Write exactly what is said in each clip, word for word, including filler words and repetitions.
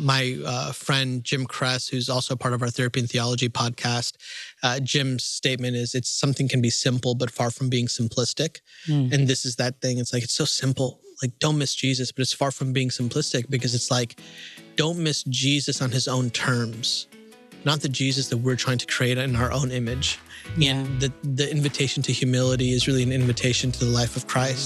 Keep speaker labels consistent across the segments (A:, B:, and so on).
A: my uh, friend Jim Kress, who's also part of our Therapy and Theology podcast, uh, Jim's statement is, it's something can be simple, but far from being simplistic. Mm. And this is that thing. It's like, it's so simple. Like, don't miss Jesus, but it's far from being simplistic, because it's like, don't miss Jesus on his own terms, not the Jesus that we're trying to create in our own image. Yeah. And the, the invitation to humility is really an invitation to the life of Christ.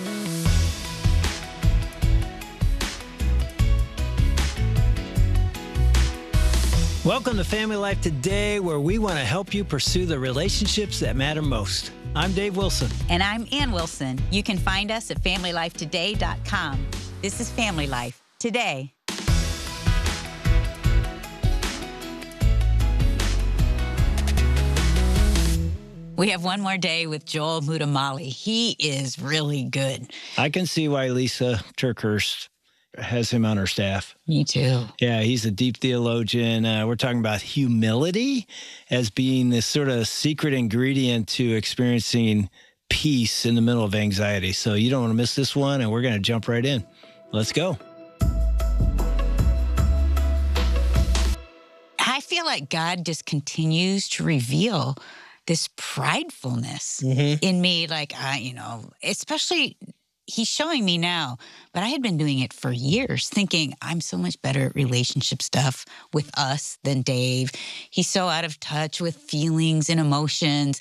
B: Welcome to Family Life Today, where we want to help you pursue the relationships that matter most. I'm Dave Wilson.
C: And I'm Ann Wilson. You can find us at family life today dot com. This is Family Life Today. We have one more day with Joel Muddamalle. He is really good.
B: I can see why Lisa Turkhurst has him on her staff.
C: Me too.
B: Yeah, he's a deep theologian. Uh, we're talking about humility as being this sort of secret ingredient to experiencing peace in the middle of anxiety. So you don't want to miss this one, and we're going to jump right in. Let's go.
C: I feel like God just continues to reveal this pridefulness mm-hmm. in me, like, I, you know, especially he's showing me now, but I had been doing it for years, thinking I'm so much better at relationship stuff with us than Dave. He's so out of touch with feelings and emotions,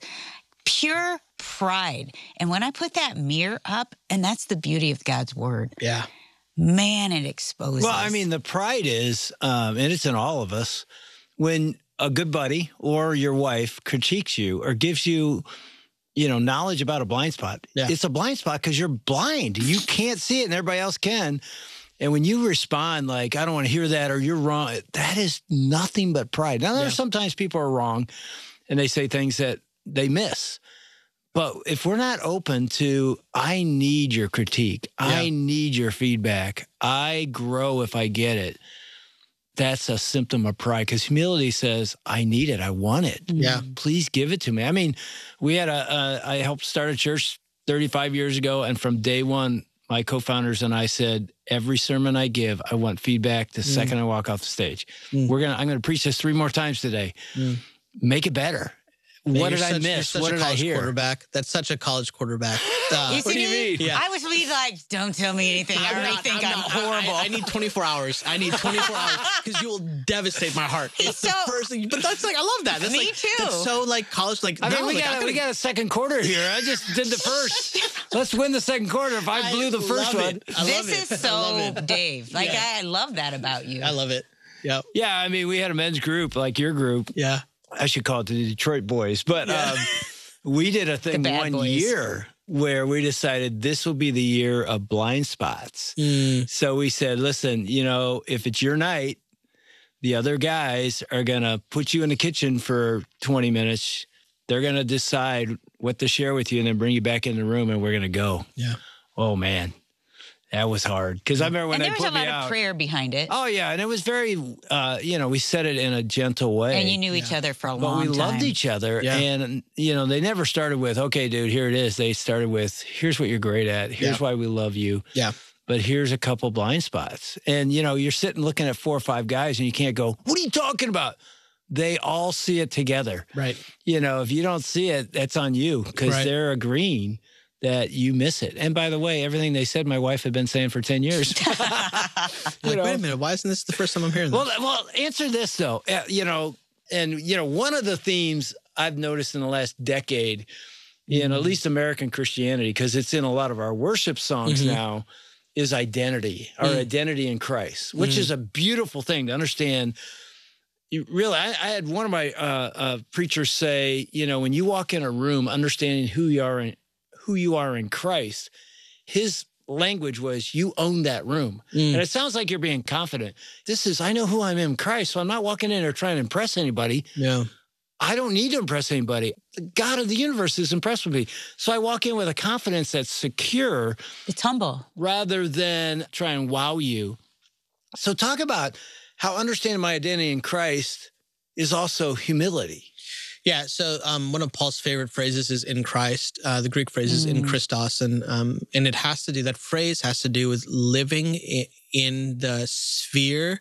C: pure pride. And when I put that mirror up, and that's the beauty of God's word.
A: Yeah.
C: Man, it exposes.
B: Well, I mean, the pride is, um, and it's in all of us, when a good buddy or your wife critiques you or gives you, you know, knowledge about a blind spot. Yeah. It's a blind spot because you're blind. You can't see it and everybody else can. And when you respond like, I don't want to hear that, or you're wrong, that is nothing but pride. Now, there's yeah. sometimes people are wrong and they say things that they miss. But if we're not open to, I need your critique, yeah. I need your feedback, I grow if I get it, that's a symptom of pride, because humility says, I need it. I want it.
A: Yeah.
B: Please give it to me. I mean, we had a, a I helped start a church thirty-five years ago. And from day one, my co-founders and I said, every sermon I give, I want feedback the mm. second I walk off the stage. Mm. We're going to, I'm going to preach this three more times today. Mm. Make it better. Man, what did
A: such,
B: I miss? What did I hear?
A: Quarterback. That's such a college quarterback. Uh,
C: what
B: do you mean?
C: Yeah. I was really like, don't tell me anything. I already not, think I'm, I'm
A: not,
C: horrible.
A: I, I need twenty-four hours. I need twenty-four hours because you will devastate my heart.
C: He's
A: That's
C: so,
A: the first thing. But that's like, I love that. That's
C: me
A: like,
C: too.
A: That's so like college. Like,
B: I mean,
A: no,
B: we
A: like,
B: got
A: gonna...
B: we got a second quarter here. I just did the first. Let's win the second quarter. If I blew
A: I
B: the first one,
C: this is so Dave. Like, yeah. I love that about you.
A: I love it. Yeah.
B: Yeah. I mean, we had a men's group like your group.
A: Yeah.
B: I should call it the Detroit Boys, but.
A: Yeah.
B: Um, We did a thing one boys. year where we decided this will be the year of blind spots. Mm. So we said, listen, you know, if it's your night, the other guys are going to put you in the kitchen for twenty minutes. They're going to decide what to share with you and then bring you back in the room, and we're going to go.
A: Yeah.
B: Oh, man. That was hard. Because I remember when
C: and
B: they put me out.
C: there was a lot of prayer behind it.
B: Oh, yeah. And it was very, uh, you know, we said it in a gentle way.
C: And you knew each yeah. other for a
B: but
C: long time.
B: But we loved each other. Yeah. And, you know, they never started with, okay, dude, here it is. They started with, here's what you're great at. Here's yeah. why we love you.
A: Yeah.
B: But here's a couple blind spots. And, you know, you're sitting looking at four or five guys and you can't go, what are you talking about? They all see it together.
A: Right.
B: You know, if you don't see it, that's on you because right. they're agreeing that you miss it. And by the way, everything they said, my wife had been saying for ten years.
A: like, wait a minute, why isn't this the first time I'm hearing
B: well,
A: this?
B: Well, answer this, though. Uh, you know, and, you know, one of the themes I've noticed in the last decade, in mm-hmm. at least American Christianity, because it's in a lot of our worship songs mm-hmm. now, is identity, our mm. identity in Christ, which mm. is a beautiful thing to understand. You really, I, I had one of my uh, uh, preachers say, you know, when you walk in a room, understanding who you are in, who you are in Christ, his language was, you own that room. Mm. And it sounds like you're being confident. This is, I know who I'm in Christ, so I'm not walking in there trying to impress anybody.
A: Yeah.
B: I don't need to impress anybody. The God of the universe is impressed with me. So I walk in with a confidence that's secure.
C: It's humble.
B: Rather than try and wow you. So talk about how understanding my identity in Christ is also humility.
A: Yeah, so um, one of Paul's favorite phrases is in Christ. Uh, the Greek phrase is mm. in Christos, and um, and it has to do, that phrase has to do with living in, in the sphere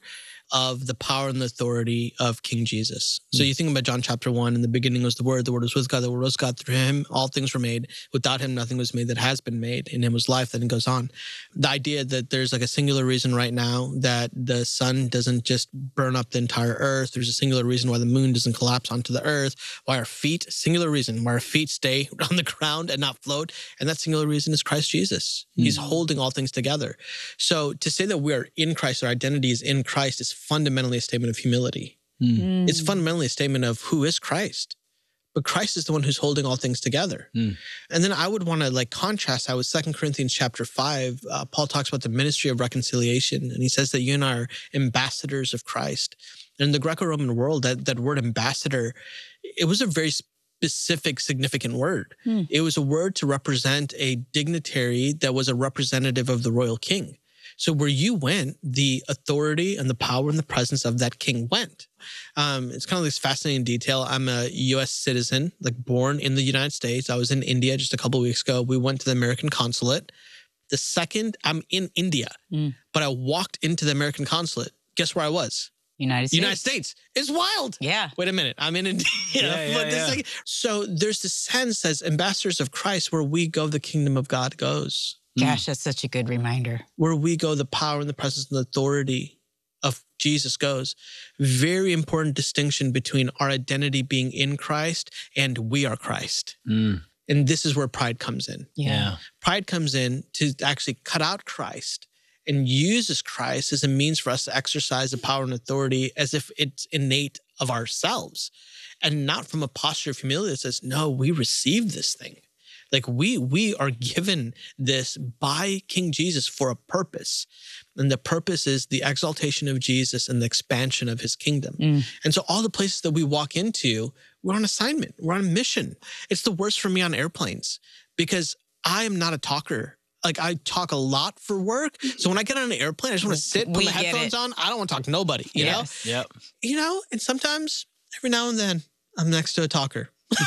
A: of the power and the authority of King Jesus. So you think about John chapter one, in the beginning was the Word, the Word was with God, the Word was God. Through him, all things were made. Without him, nothing was made that has been made. In him was life, then it goes on. The idea that there's like a singular reason right now that the sun doesn't just burn up the entire earth. There's a singular reason why the moon doesn't collapse onto the earth, why our feet, singular reason, why our feet stay on the ground and not float. And that singular reason is Christ Jesus. Mm. He's holding all things together. So to say that we are in Christ, our identity is in Christ, is fundamentally a statement of humility. Mm. It's fundamentally a statement of who is Christ. But Christ is the one who's holding all things together. Mm. And then I would want to like contrast how with Second Corinthians chapter five, uh, Paul talks about the ministry of reconciliation. And he says that you and I are ambassadors of Christ. And in the Greco-Roman world, that, that word ambassador, it was a very specific, significant word. Mm. It was a word to represent a dignitary that was a representative of the royal king. So where you went, the authority and the power and the presence of that king went. Um, it's kind of this fascinating detail. I'm a U S citizen, like born in the United States. I was in India just a couple of weeks ago. We went to the American consulate. The second I'm in India, mm. but I walked into the American consulate, guess where I was?
C: United States.
A: United States. It's wild.
C: Yeah.
A: Wait a minute. I'm in India.
B: Yeah, yeah, yeah.
A: Like, so there's this sense as ambassadors of Christ, where we go, the kingdom of God goes.
C: Gosh, that's such a good reminder.
A: Where we go, the power and the presence and the authority of Jesus goes. Very important distinction between our identity being in Christ and we are Christ. Mm. And this is where pride comes in.
C: Yeah. yeah.
A: Pride comes in to actually cut out Christ and uses Christ as a means for us to exercise the power and authority as if it's innate of ourselves, and not from a posture of humility that says, no, we received this thing. Like we we are given this by King Jesus for a purpose. And the purpose is the exaltation of Jesus and the expansion of his kingdom. Mm. And so all the places that we walk into, we're on assignment. We're on a mission. It's the worst for me on airplanes because I am not a talker. Like I talk a lot for work. So when I get on an airplane, I just want to sit, put
C: we
A: my headphones on. I don't want to talk to nobody, you
C: yes.
A: know?
B: Yep.
A: You know, and sometimes every now and then I'm next to a talker.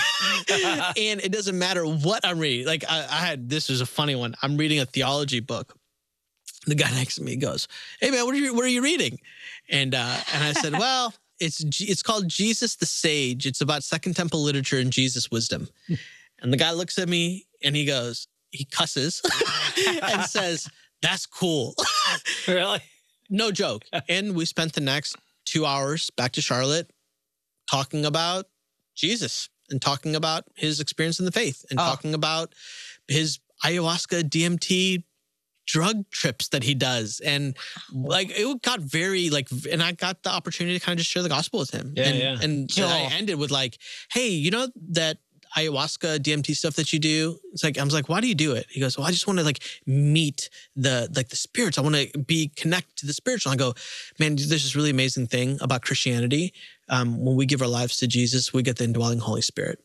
A: And it doesn't matter what I'm reading. Like I, I had, this was a funny one. I'm reading a theology book. The guy next to me goes, "Hey man, what are you, what are you reading?" And, uh, and I said, well, it's, it's called Jesus the Sage. It's about Second Temple literature and Jesus wisdom. And the guy looks at me and he goes, he cusses and says, "That's cool."
B: Really?
A: No joke. And we spent the next two hours back to Charlotte talking about Jesus and talking about his experience in the faith and oh. talking about his ayahuasca D M T drug trips that he does. And like, it got very like, and I got the opportunity to kind of just share the gospel with him.
B: Yeah,
A: and,
B: yeah.
A: and so I ended with like, "Hey, you know that ayahuasca D M T stuff that you do?" It's like, I was like, "Why do you do it?" He goes, "Well, I just want to like meet the, like the spirits. I want to be connected to the spiritual." I go, "Man, there's this really amazing thing about Christianity. Um, when we give our lives to Jesus, we get the indwelling Holy Spirit.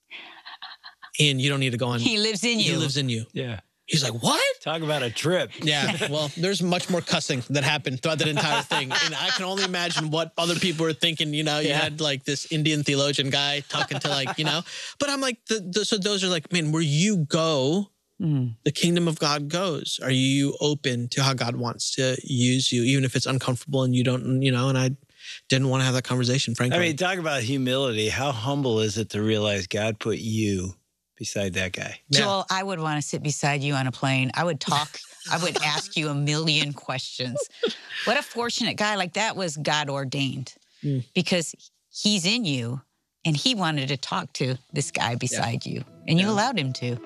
A: And you don't need to go on.
C: He lives in you.
A: He lives in you."
B: Yeah.
A: He's like, "What?"
B: Talk about a trip.
A: Yeah. Well, there's much more cussing that happened throughout that entire thing. And I can only imagine what other people were thinking. You know, you
B: yeah.
A: had like this Indian theologian guy talking to like, you know, but I'm like, the, the, so those are like, man, where you go, mm. the kingdom of God goes. Are you open to how God wants to use you, even if it's uncomfortable and you don't, you know, and I didn't want to have that conversation, frankly.
B: I mean, talk about humility. How humble is it to realize God put you beside that guy?
C: Joel, yeah. I would want to sit beside you on a plane. I would talk. I would ask you a million questions. What a fortunate guy. Like that was God ordained mm. because he's in you and he wanted to talk to this guy beside yeah. you and you yeah. allowed him to.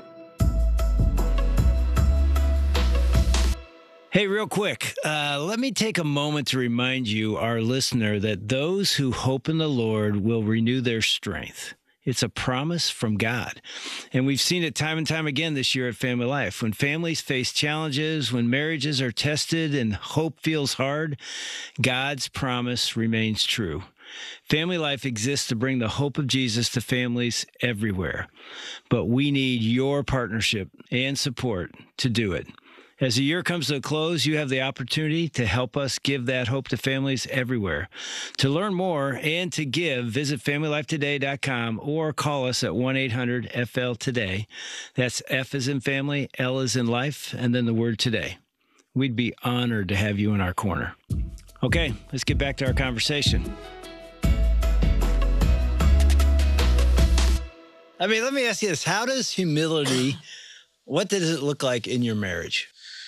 B: Hey, real quick, uh, let me take a moment to remind you, our listener, that those who hope in the Lord will renew their strength. It's a promise from God. And we've seen it time and time again this year at Family Life. When families face challenges, when marriages are tested and hope feels hard, God's promise remains true. Family Life exists to bring the hope of Jesus to families everywhere. But we need your partnership and support to do it. As the year comes to a close, you have the opportunity to help us give that hope to families everywhere. To learn more and to give, visit family life today dot com or call us at one eight hundred F L today. That's F as in family, L as in life, and then the word today. We'd be honored to have you in our corner. Okay, let's get back to our conversation. I mean, let me ask you this. How does humility, what does it look like in your marriage?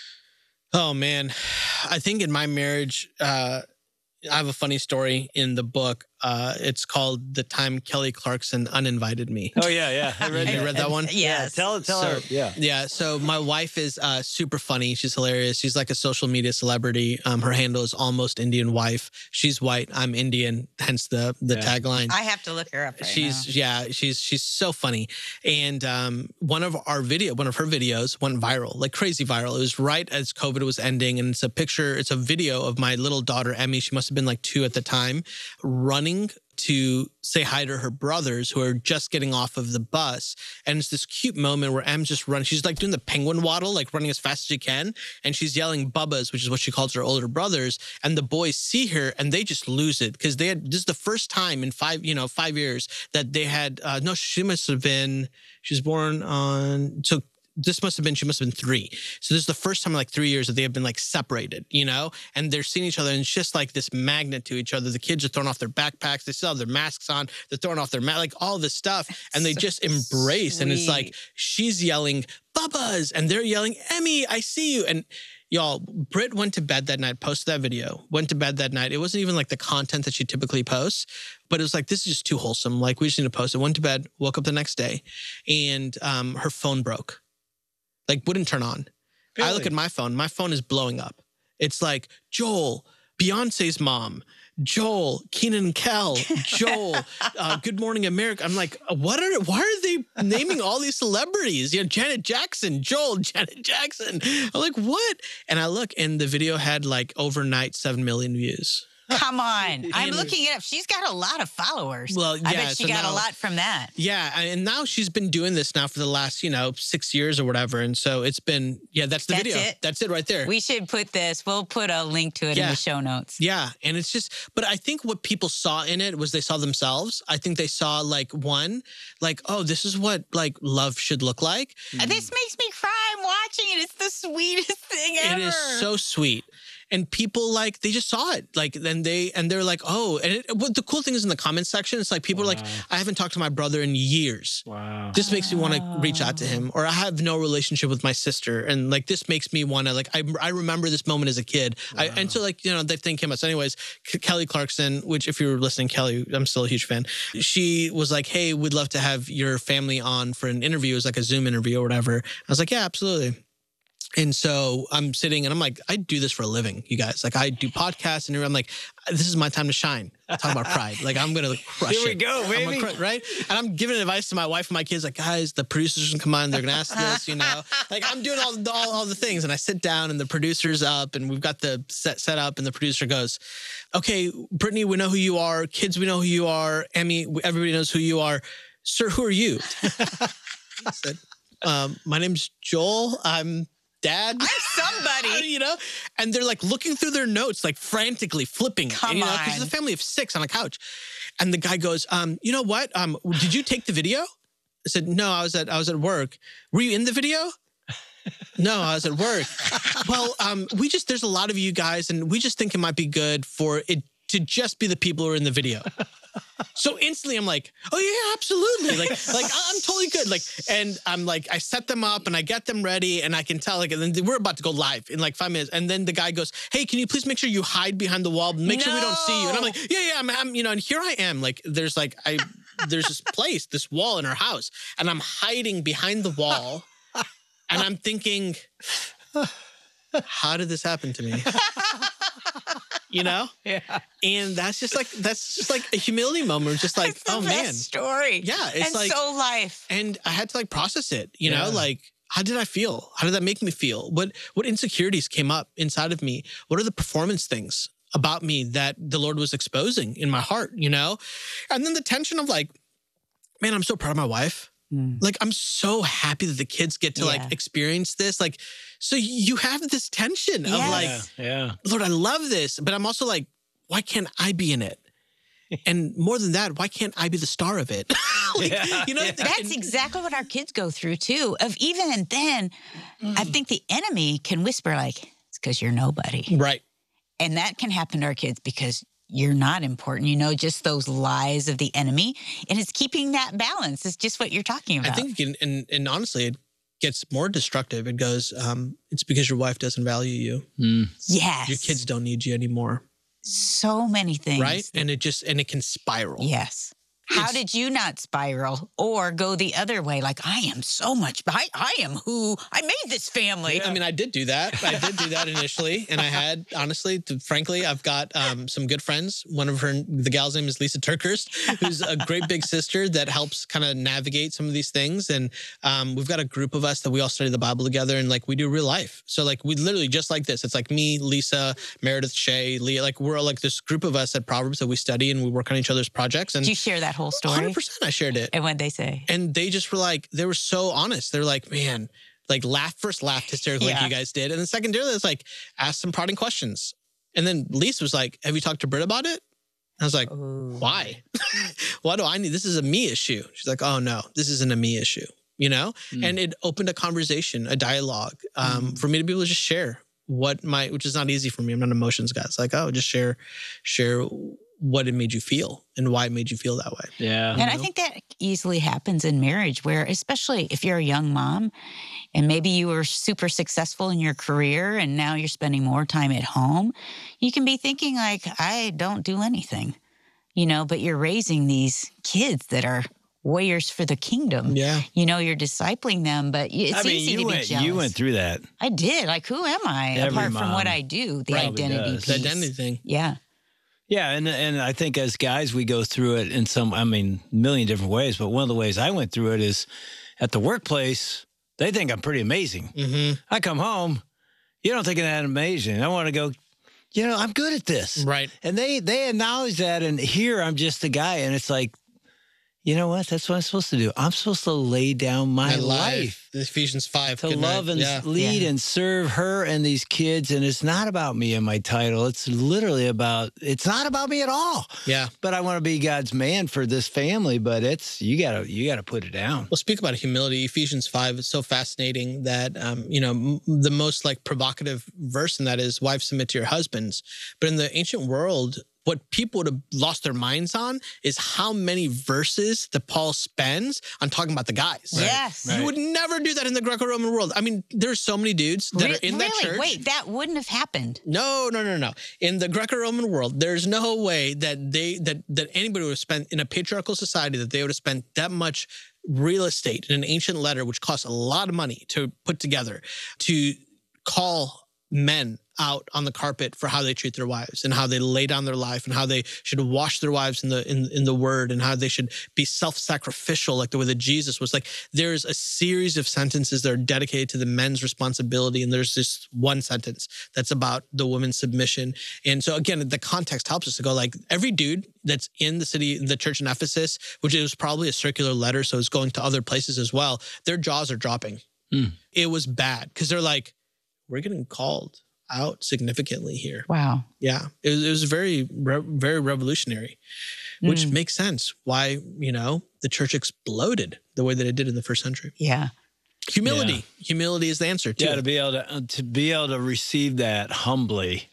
A: Oh, man. I think in my marriage, uh, I have a funny story in the book. Uh, it's called The Time Kelly Clarkson Uninvited Me.
B: Oh, yeah, yeah. I read
A: You
B: that.
A: read that one?
C: Yes.
B: Yeah, tell, tell
A: So-
B: her. Yeah.
A: Yeah. So my wife is uh, super funny. She's hilarious. She's like a social media celebrity. Um, her handle is Almost Indian Wife. She's white. I'm Indian. Hence the the
B: Yeah.
A: tagline.
C: I have to look her up right
A: she's
C: now.
A: yeah. She's she's so funny. And um, one of our video, one of her videos went viral, like crazy viral. It was right as COVID was ending, and it's a picture. It's a video of my little daughter Emmy. She must have been like two at the time, running to say hi to her brothers who are just getting off of the bus. And it's this cute moment where Em's just running. She's like doing the penguin waddle, like running as fast as she can. And she's yelling Bubba's, which is what she calls her older brothers. And the boys see her and they just lose it because they had, this is the first time in five, you know, five years that they had, uh, no, she must have been, she was born on, so this must have been, she must have been three. So this is the first time in like three years that they have been like separated, you know, and they're seeing each other and it's just like this magnet to each other. The kids are throwing off their backpacks. They still have their masks on. They're throwing off their mat, like all this stuff. And they
C: So
A: just embrace. And it's like,
C: sweet.
A: she's yelling Bubba's and they're yelling, Emmy, I see you. And y'all, Britt went to bed that night, posted that video, went to bed that night. It wasn't even like the content that she typically posts, but it was like, this is just too wholesome. Like we just need to post it. Went to bed, woke up the next day and um, her phone broke. Like wouldn't turn on.
B: Really?
A: I look at my phone. My phone is blowing up. It's like, Joel, Beyonce's mom. Joel, Keenan and Kel, Joel, uh, Good Morning America. I'm like, what are, why are they naming all these celebrities? You know, Janet Jackson, Joel, Janet Jackson. I'm like, what? And I look and the video had like overnight seven million views.
C: Come on. I'm
A: And-
C: looking it up. She's got a lot of followers.
A: Well,
C: I
A: yeah,
C: bet she
A: so
C: got
A: now-
C: a lot from that.
A: Yeah. And now she's been doing this now for the last, you know, six years or whatever. And so it's been, yeah, that's the
C: That's
A: video.
C: it?
A: That's it right there.
C: We should put this, we'll put a link to it in
A: Yeah.
C: the show notes.
A: Yeah. And it's just, but I think what people saw in it was they saw themselves. I think they saw like one, like, oh, this is what like love should look like.
C: And This makes me cry. I'm watching it. It's the sweetest thing ever.
A: It is so sweet. And people like, they just saw it. Like, then they, and they're like, oh, and it, what the cool thing is in the comment section, it's like, people are like, I haven't talked to my brother in years.
B: Wow.
A: This makes me want to reach out to him, or I have no relationship with my sister. And like, this makes me want to like, I, I remember this moment as a kid. I, and so like, you know, they think him. So anyways, K- Kelly Clarkson, which if you're listening, Kelly, I'm still a huge fan. She was like, hey, we'd love to have your family on for an interview. It was like a Zoom interview or whatever. I was like, yeah, absolutely. And so I'm sitting and I'm like, I do this for a living, you guys. Like I do podcasts and I'm like, this is my time to shine. Talk about pride. Like I'm going to crush it.
B: Here we go,
A: I'm gonna
B: baby.
A: cru- right? And I'm giving advice to my wife and my kids like, guys, the producers can come on. They're going to ask this, you know, like I'm doing all, all, all the things. And I sit down and the producer's up and we've got the set set up and the producer goes, okay, Brittany, we know who you are. Kids, we know who you are. Emmy, everybody knows who you are. Sir, who are you? I said, um, my name's Joel. I'm Dad.
C: I'm somebody.
A: You know? And they're like looking through their notes, like frantically flipping.
C: Come
A: you know, because
C: on.
A: it's a family of six on a couch. And the guy goes, um, you know what? Um, did you take the video? I said, no, I was at I was at work. Were you in the video? No, I was at work. Well, um, we just there's a lot of you guys, and we just think it might be good for it to just be the people who are in the video. So instantly I'm like, oh yeah, absolutely. Like, like I'm totally good. Like, and I'm like, I set them up and I get them ready and I can tell like, and then we're about to go live in like five minutes. And then the guy goes, hey, can you please make sure you hide behind the wall? Make sure we don't see you. And I'm like, yeah, yeah, I'm, I'm, you know, and here I am. Like, there's like, I, there's this place, this wall in our house and I'm hiding behind the wall and I'm thinking, how did this happen to me? You know?
B: Yeah.
A: And that's just like, that's just like a humility moment. Just like,
C: It's the
A: oh
C: best
A: man.
C: story.
A: Yeah, it's
C: and
A: like-
C: so life.
A: And I had to like process it, you know,
B: Yeah.
A: like, how did I feel? How did that make me feel? What, what insecurities came up inside of me? What are the performance things about me that the Lord was exposing in my heart, you know? And then the tension of like, man, I'm so proud of my wife.
C: Mm.
A: Like, I'm so happy that the kids get to
C: Yeah.
A: like experience this. Like, so you have this tension of
C: Yes.
A: like,
B: Yeah. Yeah.
A: Lord, I love this, but I'm also like, why can't I be in it? And more than that, why can't I be the star of it? Like,
B: Yeah,
A: you know,
B: yeah.
C: That's
A: and-
C: exactly what our kids go through too. Of even and then, I think the enemy can whisper like, "It's because you're nobody,"
A: right.
C: And that can happen to our kids because you're not important, you know, just those lies of the enemy. And it's keeping that balance. It's just what you're talking about.
A: I think, you can, and, and honestly, it gets more destructive. It goes, um, it's because your wife doesn't value you.
B: Mm.
C: Yes.
A: Your kids don't need you anymore.
C: So many things.
A: Right? And it just, and it can spiral.
C: Yes. How
A: It's-
C: did you not spiral or go the other way? Like, I am so much, I, I am who, I made this family.
A: I mean, I did do that. I did do that initially. And I had, honestly, to, frankly, I've got um, some good friends. One of her, the gal's name is Lisa Turkhurst, who's a great big sister that helps kind of navigate some of these things. And um, we've got a group of us that we all study the Bible together and like we do real life. So like we literally just like this. It's like me, Lisa, Meredith, Shay, Leah, like we're all like this group of us at Proverbs that we study and we work on each other's projects. And
C: Did you share that whole story?
A: one hundred percent I shared it.
C: And what'd they say?
A: And they just were like, they were so honest. They're like, man, like laugh, first laughed hysterically
C: Yeah.
A: like you guys did. And then secondarily, it's like, ask some prodding questions. And then Lisa was like, have you talked to Britt about it? I was like,
C: Ooh.
A: why? Why do I need, this is a me issue. She's like, oh no, this isn't a me issue, you know?
B: Mm.
A: And it opened a conversation, a dialogue um,
C: Mm.
A: for me to be able to just share what my, which is not easy for me. I'm not an emotions guy. It's like, oh, just share, share what it made you feel and why it made you feel that way.
B: Yeah.
C: And I think that easily happens in marriage where, especially if you're a young mom and maybe you were super successful in your career and now you're spending more time at home, you can be thinking like, I don't do anything, you know, but you're raising these kids that are warriors for the kingdom.
A: Yeah.
C: You know, you're discipling them, but it's
B: I mean,
C: easy
B: you
C: to
B: went,
C: be jealous.
B: you went through that.
C: I did. Like, who am I
B: Every
C: apart from what
B: mom
C: I do? The
B: probably
C: identity
B: does.
A: The
C: piece.
A: identity thing.
C: Yeah.
B: Yeah, and and I think as guys we go through it in some, I mean, a million different ways. But one of the ways I went through it is at the workplace. They think I'm pretty amazing.
A: Mm-hmm.
B: I come home, you don't think I'm amazing. I want to go, you know, I'm good at this,
A: Right.
B: and they they acknowledge that. And here I'm just a guy, and it's like, you know what? That's what I'm supposed to do. I'm supposed to lay down my,
A: My
B: life.
A: Ephesians five.
B: To
A: Good night.
B: love and
A: Yeah.
B: lead
C: Yeah.
B: and serve her and these kids. And it's not about me and my title. It's literally about, it's not about me at all.
A: Yeah.
B: But I want to be God's man for this family. But it's, you gotta, you gotta put it down.
A: Well, speak about humility. Ephesians five is so fascinating that, um, you know, m- the most like provocative verse in that is wives submit to your husbands. But in the ancient world, what people would have lost their minds on is how many verses that Paul spends on talking about the guys.
C: Yes.
A: You would never do that in the Greco-Roman world. I mean, there's so many dudes that
C: Re-
A: are in that
C: really?
A: church.
C: Wait, that wouldn't have happened.
A: No, no, no, no. In the Greco-Roman world, there's no way that they that that anybody would have spent in a patriarchal society that they would have spent that much real estate in an ancient letter, which costs a lot of money to put together, to call men out on the carpet for how they treat their wives and how they lay down their life and how they should wash their wives in the in, in the word and how they should be self-sacrificial like the way that Jesus was. Like there's a series of sentences that are dedicated to the men's responsibility, and there's this one sentence that's about the woman's submission. And so again, the context helps us to go like every dude that's in the city, the church in Ephesus, which is probably a circular letter, so it's going to other places as well, their jaws are dropping.
B: Mm.
A: It was bad because they're like, we're getting called out significantly here.
C: Wow.
A: Yeah, it was, it was very, re- very revolutionary, which
C: Mm.
A: makes sense why, you know, the church exploded the way that it did in the first century.
C: Yeah.
A: Humility.
B: Yeah.
A: Humility is the answer too.
B: Yeah, to be able to, to be able to receive that humbly.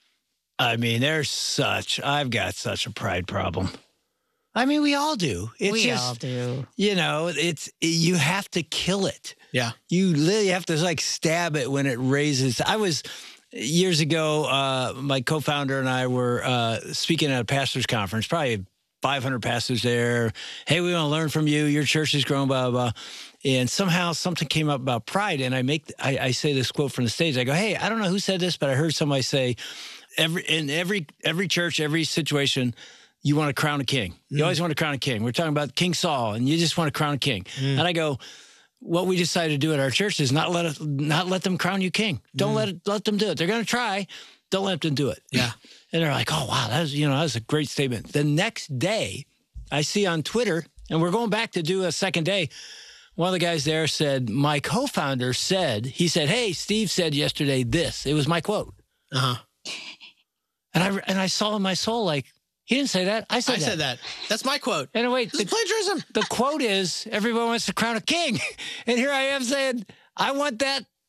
B: I mean, there's such, I've got such a pride problem. I mean, we all do. It's
C: we
B: just,
C: all do.
B: you know, it's, you have to kill it.
A: Yeah.
B: You literally have to like stab it when it raises. I was years ago, uh, my co-founder and I were uh, speaking at a pastor's conference, probably five hundred pastors there. Hey, we want to learn from you. Your church has grown, blah, blah, blah. And somehow something came up about pride. And I make, I, I say this quote from the stage. I go, hey, I don't know who said this, but I heard somebody say, every in every every church, every situation, you want to crown a king. You
A: Mm.
B: always want to crown a king. We're talking about King Saul, and you just want to crown a king.
A: Mm.
B: And I go, what we decided to do at our church is not let us, not let them crown you king. Don't
A: Mm.
B: let it, let them do it. They're going to try. Don't let them do it.
A: Yeah.
B: And they're like, oh wow, that was you know that was a great statement. The next day, I see on Twitter, and we're going back to do a second day. One of the guys there said, my co-founder said, he said, hey, Steve said yesterday this. It was my quote.
A: Uh huh.
B: And I and I saw in my soul like, he didn't say that. I said
A: I
B: that.
A: said that. That's my quote.
B: And wait,
A: This is
B: the,
A: plagiarism.
B: the quote is, everyone wants to crown a king. And here I am saying, I want that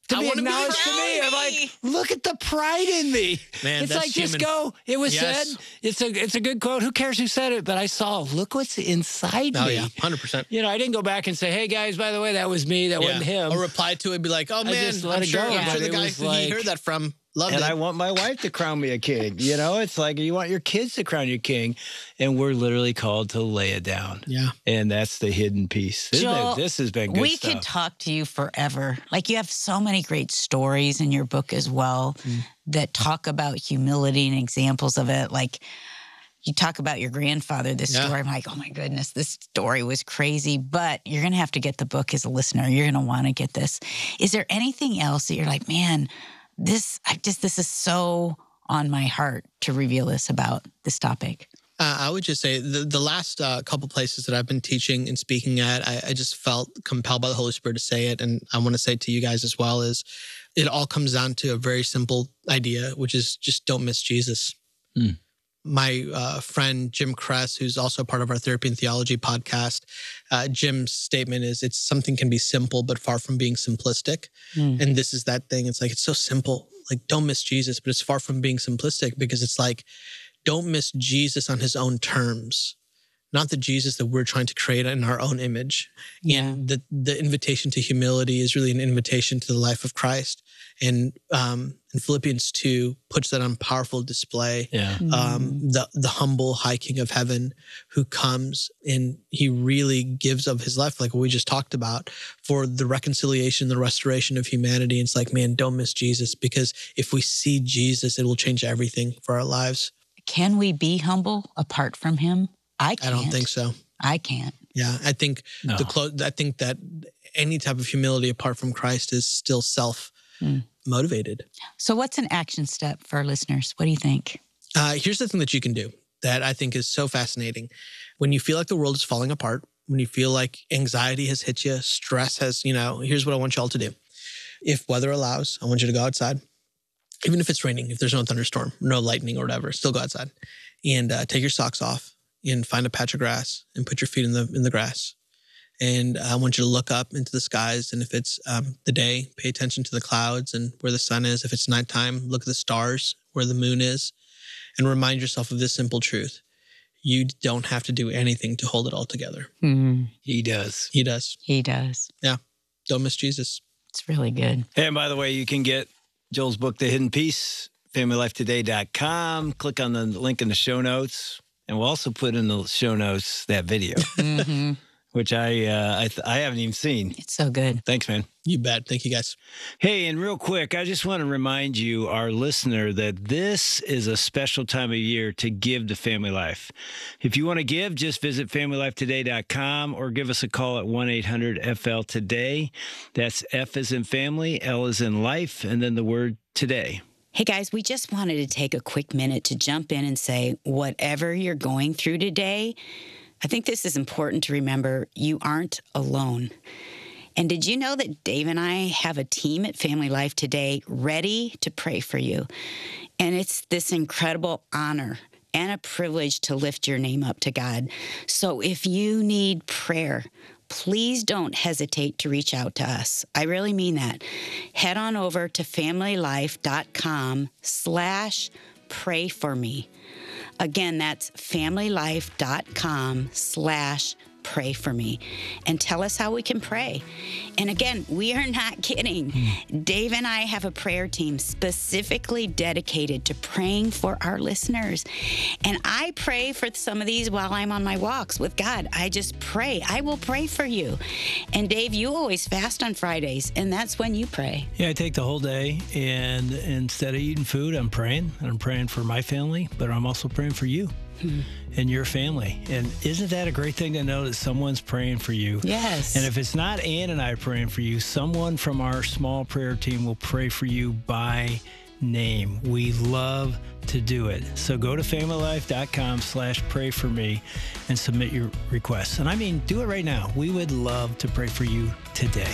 B: to
A: I
B: be
A: wanna be
B: acknowledged to me. I'm like, look at the pride in me.
A: Man,
B: it's
A: that's
B: like, just
A: human.
B: go. It was
A: Yes.
B: said. It's a it's a good quote. Who cares who said it? But I saw, look what's inside
A: Oh,
B: me.
A: yeah, one hundred percent.
B: You know, I didn't go back and say, hey, guys, by the way, that was me. That
A: Yeah.
B: wasn't him.
A: Or reply to it, be like, oh,
B: I
A: man,
B: just let
A: I'm
B: it
A: sure,
B: go,
A: I'm
C: but
A: sure the
B: it
A: guy
B: was
A: who
B: like-
A: he heard that from loved
B: And
A: it.
B: I want my wife to crown me a king. You know, it's like you want your kids to crown you king. And we're literally called to lay it down.
A: Yeah.
B: And that's the hidden piece. This,
C: Joel,
B: this has been good
C: we
B: stuff.
C: could talk to you forever. Like, you have so many great stories in your book as well
B: Mm.
C: that talk about humility and examples of it. Like, you talk about your grandfather, this
A: Yeah.
C: story. I'm like, oh my goodness, this story was crazy. But you're going to have to get the book as a listener. You're going to want to get this. Is there anything else that you're like, man, this, I just, this is so on my heart to reveal this about this topic?
A: Uh, I would just say the, the last uh, couple places that I've been teaching and speaking at, I, I just felt compelled by the Holy Spirit to say it. And I want to say it to you guys as well, is it all comes down to a very simple idea, which is just don't miss Jesus.
B: Mm.
A: My uh, friend, Jim Kress, who's also part of our Therapy and Theology podcast, uh, Jim's statement is it's something can be simple, but far from being simplistic.
C: Mm.
A: And this is that thing. It's like, it's so simple. Like, don't miss Jesus, but it's far from being simplistic, because it's like, don't miss Jesus on his own terms, not the Jesus that we're trying to create in our own image.
C: Yeah.
A: And the, the invitation to humility is really an invitation to the life of Christ. And um, in Philippians two puts that on powerful display.
B: Yeah.
A: Um, the, the humble high king of heaven who comes and he really gives of his life, like what we just talked about, for the reconciliation, the restoration of humanity. And it's like, man, don't miss Jesus, because if we see Jesus, it will change everything for our lives.
C: Can we be humble apart from him? I can't.
A: I don't think so.
C: I can't.
A: Yeah, I think
B: No.
A: the clo- I think that any type of humility apart from Christ is still self
C: Mm.
A: motivated.
C: So what's an action step for our listeners? What do you think?
A: Uh, here's the thing that you can do that I think is so fascinating. When you feel like the world is falling apart, when you feel like anxiety has hit you, stress has, you know, here's what I want y'all to do. If weather allows, I want you to go outside. Even if it's raining, if there's no thunderstorm, no lightning or whatever, still go outside and uh, take your socks off and find a patch of grass and put your feet in the in the grass. And I want you to look up into the skies. And if it's um, the day, pay attention to the clouds and where the sun is. If it's nighttime, look at the stars, where the moon is, and remind yourself of this simple truth. You don't have to do anything to hold it all together.
C: Mm,
B: He does.
A: He does.
C: he does.
A: Yeah. Don't miss Jesus.
C: It's really good.
B: Hey, and by the way, you can get Joel's book, The Hidden Piece, family life today dot com. Click on the link in the show notes. And we'll also put in the show notes that video,
C: hmm
B: which I uh, I, th- I haven't even seen.
C: It's so good.
B: Thanks, man.
A: You bet. Thank you, guys.
B: Hey, and real quick, I just want to remind you, our listener, that this is a special time of year to give to Family Life. If you want to give, just visit family life today dot com or give us a call at one eight hundred F L today. That's F as in family, L as in life, and then the word today.
D: Hey guys, we just wanted to take a quick minute to jump in and say, whatever you're going through today, I think this is important to remember. You aren't alone. And did you know that Dave and I have a team at Family Life Today ready to pray for you? And it's this incredible honor and a privilege to lift your name up to God. So if you need prayer, please don't hesitate to reach out to us. I really mean that. Head on over to family life dot com slash pray for me. Again, that's family life dot com slash pray for me, and tell us how we can pray. And again, we are not kidding. Dave and I have a prayer team specifically dedicated to praying for our listeners. And I pray for some of these while I'm on my walks with God. I just pray. I will pray for you. And Dave, you always fast on Fridays, and that's when you pray.
E: Yeah, I take the whole day, and instead of eating food, I'm praying. I'm praying for my family, but I'm also praying for you. Hmm. And your family. And isn't that a great thing to know that someone's praying for you?
D: Yes.
E: And if it's not Ann and I praying for you, someone from our small prayer team will pray for you by name. We love to do it. So go to family life dot com slash pray for me and submit your requests. And I mean, do it right now. We would love to pray for you today.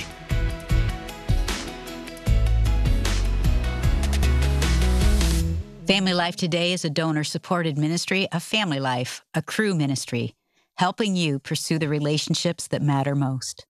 C: Family Life Today is a donor-supported ministry of Family Life, a crew ministry, helping you pursue the relationships that matter most.